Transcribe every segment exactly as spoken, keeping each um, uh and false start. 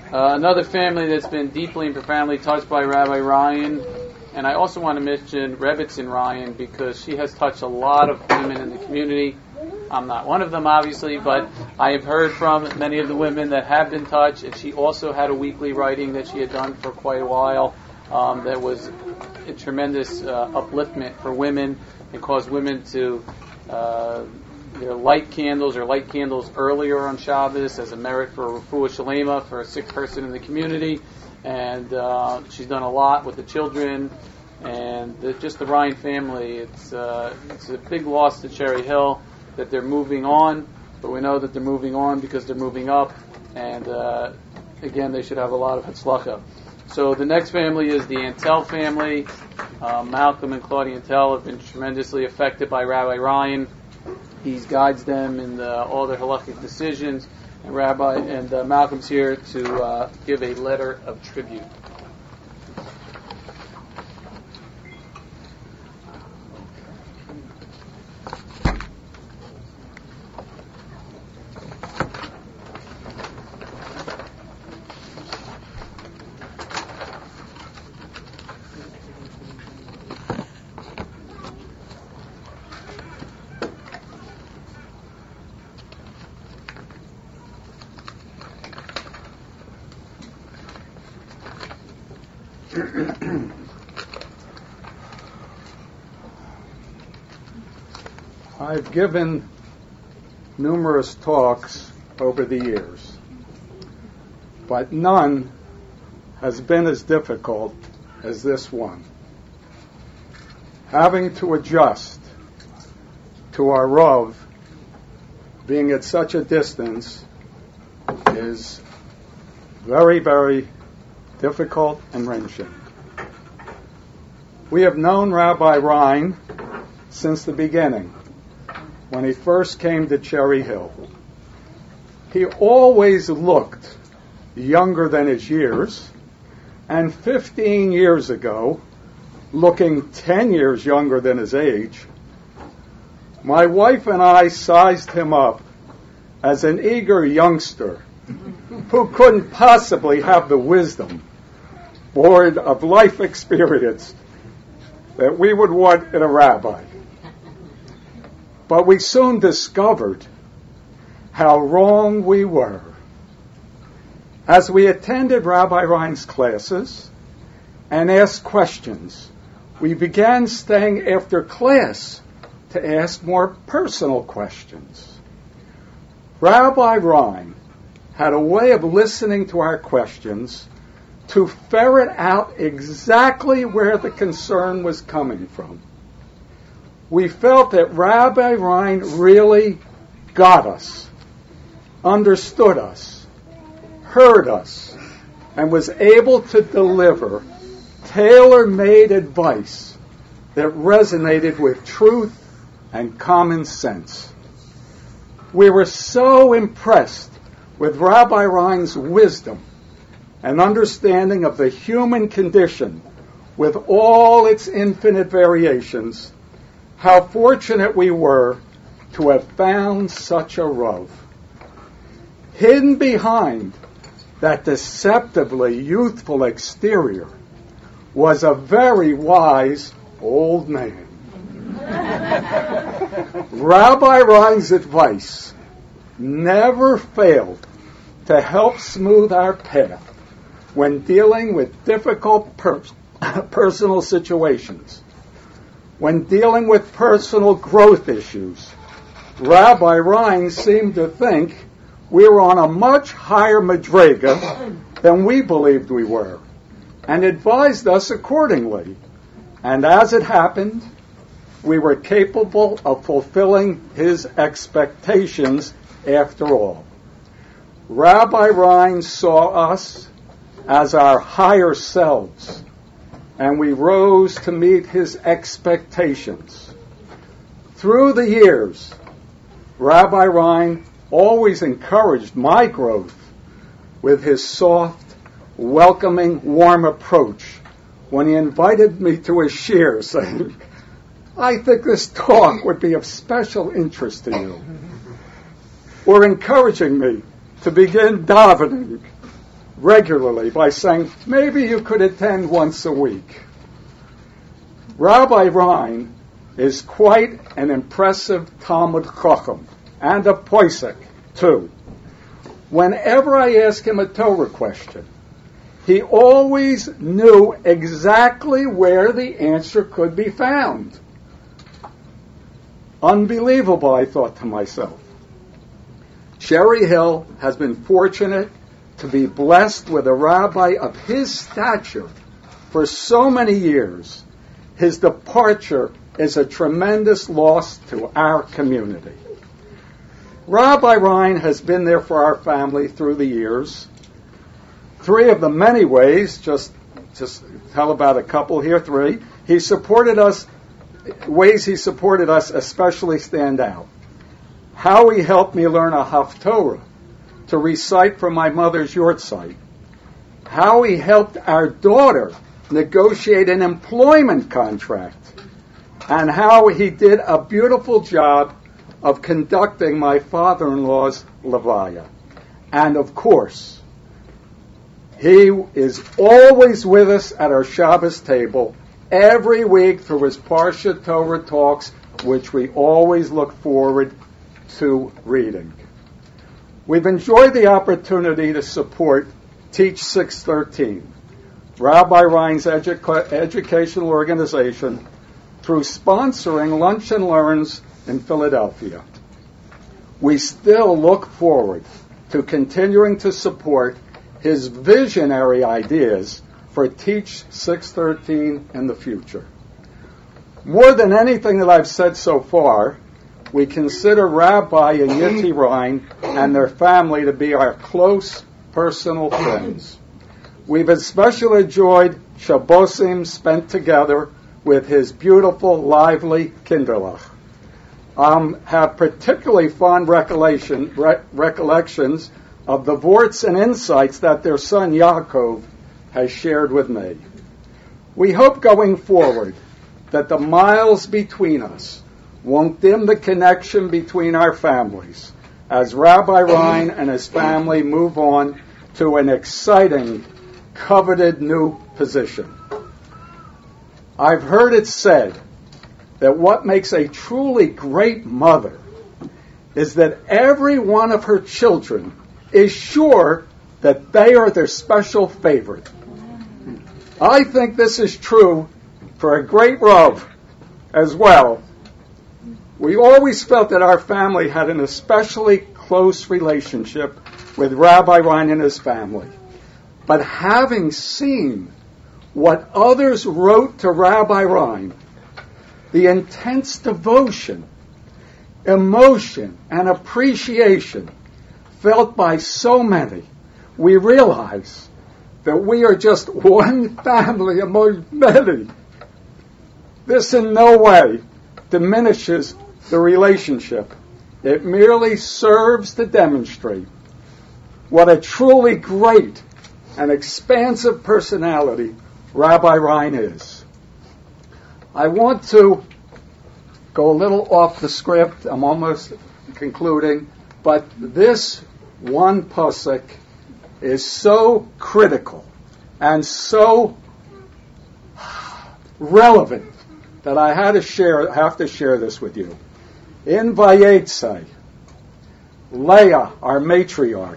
Uh, another family that's been deeply and profoundly touched by Rabbi Ryan, and I also want to mention Rebbetzin Ryan because she has touched a lot of women in the community. I'm not one of them, obviously, but I have heard from many of the women that have been touched, and she also had a weekly writing that she had done for quite a while um, that was a tremendous uh, upliftment for women. It caused women to uh, either light candles or light candles earlier on Shabbos as a merit for Refuah Shalema for a sick person in the community. And uh, she's done a lot with the children and the, just the Ryan family. It's, uh, it's a big loss to Cherry Hill that they're moving on, but we know that they're moving on because they're moving up, and uh, again, they should have a lot of hatzlacha. So the next family is the Antel family. Uh, Malcolm and Claudia Antel have been tremendously affected by Rabbi Ryan. He guides them in the, all their halakhic decisions, and Rabbi and uh, Malcolm's here to uh, give a letter of tribute. I've given numerous talks over the years, but none has been as difficult as this one. Having to adjust to our Rav being at such a distance is very, very difficult and wrenching. We have known Rabbi Ryan since the beginning, when he first came to Cherry Hill. He always looked younger than his years, and fifteen years ago, looking ten years younger than his age, my wife and I sized him up as an eager youngster who couldn't possibly have the wisdom, void of life experience, that we would want in a rabbi. But we soon discovered how wrong we were. As we attended Rabbi Ryan's classes and asked questions, we began staying after class to ask more personal questions. Rabbi Ryan had a way of listening to our questions to ferret out exactly where the concern was coming from. We felt that Rabbi Ryan really got us, understood us, heard us, and was able to deliver tailor-made advice that resonated with truth and common sense. We were so impressed with Rabbi Ryan's wisdom and understanding of the human condition with all its infinite variations, how fortunate we were to have found such a Rav. Hidden behind that deceptively youthful exterior was a very wise old man. Rabbi Ryan's advice never failed to help smooth our path when dealing with difficult per- personal situations. When dealing with personal growth issues, Rabbi Ryan seemed to think we were on a much higher madrega than we believed we were, and advised us accordingly. And as it happened, we were capable of fulfilling his expectations after all. Rabbi Ryan saw us as our higher selves, and we rose to meet his expectations. Through the years, Rabbi Ryan always encouraged my growth with his soft, welcoming, warm approach when he invited me to his shiur, saying, "I think this talk would be of special interest to you," or encouraging me to begin davening regularly by saying, maybe you could attend once a week. Rabbi Ryan is quite an impressive Talmud Chacham and a Poisek, too. Whenever I ask him a Torah question, he always knew exactly where the answer could be found. Unbelievable, I thought to myself. Cherry Hill has been fortunate to be blessed with a rabbi of his stature for so many years. His departure is a tremendous loss to our community. Rabbi Ryan has been there for our family through the years. Three of the many ways, just, just tell about a couple here, three. He supported us, ways he supported us especially stand out. How he helped me learn a Haftorah to recite from my mother's yortzeit. How he helped our daughter negotiate an employment contract. And how he did a beautiful job of conducting my father-in-law's levaya. And of course, he is always with us at our Shabbos table every week through his Parsha Torah talks, which we always look forward to reading. We've enjoyed the opportunity to support Teach six thirteen, Rabbi Ryan's edu- educational organization, through sponsoring Lunch and Learns in Philadelphia. We still look forward to continuing to support his visionary ideas for Teach six thirteen in the future. More than anything that I've said so far, we consider Rabbi and Yitti Ryan and their family to be our close personal friends. We've especially enjoyed Shabbosim spent together with his beautiful, lively Kinderlach. Um, have particularly fond recollection, re- recollections of the vorts and insights that their son Yaakov has shared with me. We hope going forward that the miles between us won't dim the connection between our families as Rabbi Ryan and his family move on to an exciting, coveted new position. I've heard it said that what makes a truly great mother is that every one of her children is sure that they are their special favorite. I think this is true for a great Rav as well. We always felt that our family had an especially close relationship with Rabbi Ryan and his family. But having seen what others wrote to Rabbi Ryan, the intense devotion, emotion, and appreciation felt by so many, we realize that we are just one family among many. This in no way diminishes the relationship. It merely serves to demonstrate what a truly great and expansive personality Rabbi Ryan is. I want to go a little off the script. I'm almost concluding. But this one pasuk is so critical and so relevant that I had to share, have to share this with you. In Vayetzai, Leah, our matriarch,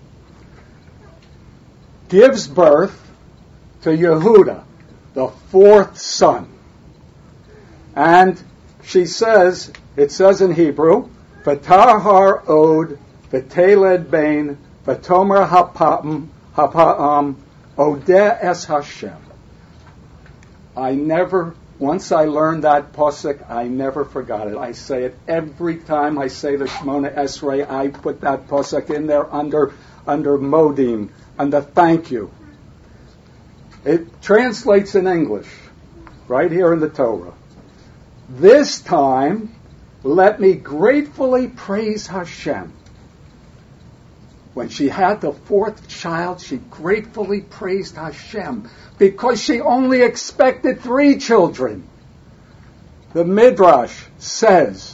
gives birth to Yehuda, the fourth son. And she says, it says in Hebrew, V'tahar od, v'teled bain, v'tomer hapam, hapam, odeh es Hashem. I never, once I learned that pasuk, I never forgot it. I say it every time I say the Shemona Esrei. I put that pasuk in there under under Modim, under thank you. It translates in English, right here in the Torah. This time, let me gratefully praise Hashem. When she had the fourth child, she gratefully praised Hashem because she only expected three children. The Midrash says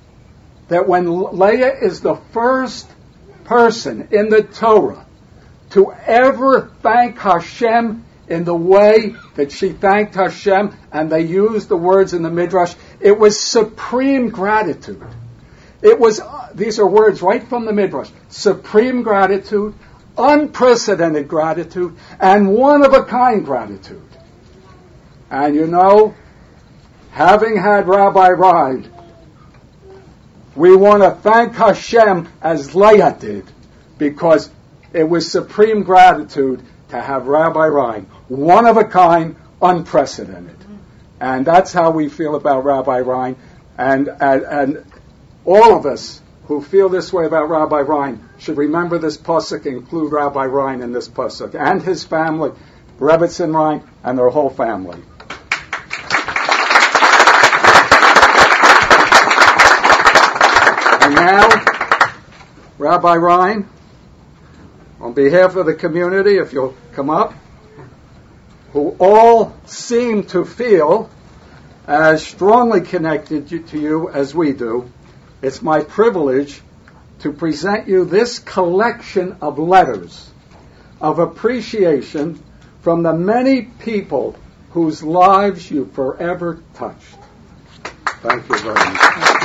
that when Leah is the first person in the Torah to ever thank Hashem in the way that she thanked Hashem, and they used the words in the Midrash. It was supreme gratitude. It was, uh, these are words right from the Midrash, supreme gratitude, unprecedented gratitude, and one-of-a-kind gratitude. And you know, having had Rabbi Ryan, we want to thank Hashem as Leah did, because it was supreme gratitude to have Rabbi Ryan, one of a kind, unprecedented. And that's how we feel about Rabbi Ryan. And, and, and all of us who feel this way about Rabbi Ryan should remember this pasuk, include Rabbi Ryan in this pasuk, and his family, Rebbetzin Ryan, and their whole family. And now, Rabbi Ryan, on behalf of the community, if you'll come up, who all seem to feel as strongly connected to you as we do, it's my privilege to present you this collection of letters of appreciation from the many people whose lives you forever touched. Thank you very much.